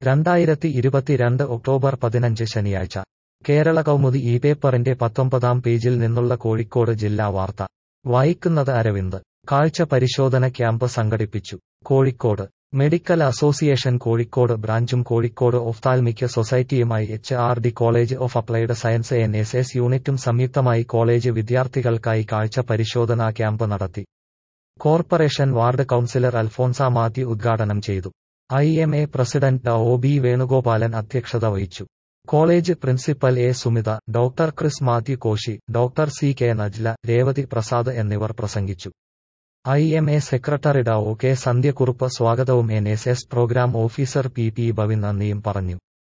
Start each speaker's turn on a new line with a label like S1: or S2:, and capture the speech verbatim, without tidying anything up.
S1: രണ്ടായിരത്തി ഇരുപത്തിരണ്ട് ഒക്ടോബർ പതിനഞ്ച് ശനിയാഴ്ച കേരള കൗമുദി ഈ പേപ്പറിന്റെ പത്തൊമ്പതാം പേജിൽ നിന്നുള്ള കോഴിക്കോട് ജില്ലാ വാർത്ത വായിക്കുന്നത് അരവിന്ദ്. കാഴ്ച പരിശോധന ക്യാമ്പ് സംഘടിപ്പിച്ചു. കോഴിക്കോട് മെഡിക്കൽ അസോസിയേഷൻ കോഴിക്കോട് ബ്രാഞ്ചും കോഴിക്കോട് ഒഫ്താൽമിക് സൊസൈറ്റിയുമായി H R D college of applied science N S S യൂണിറ്റും സംയുക്തമായി കോളേജ് വിദ്യാർത്ഥികൾക്കായി കാഴ്ച പരിശോധനാ ക്യാമ്പ് നടത്തി. Corporation ward councillor Alphonsa Mathew ഉദ്ഘാടനം ചെയ്തു. I M A president O B Venugopalan അധ്യക്ഷത വഹിച്ചു. College principal A Sumitha, doctor Chris Mathew Koshy, doctor C K Najla, Revathi Prasad എന്നിവർ പ്രസംഗിച്ചു. I M A secretary Dr K Sandhya Kurup സ്വാഗതവും N S S programme officer P P Bavin നന്ദിയും പറഞ്ഞു.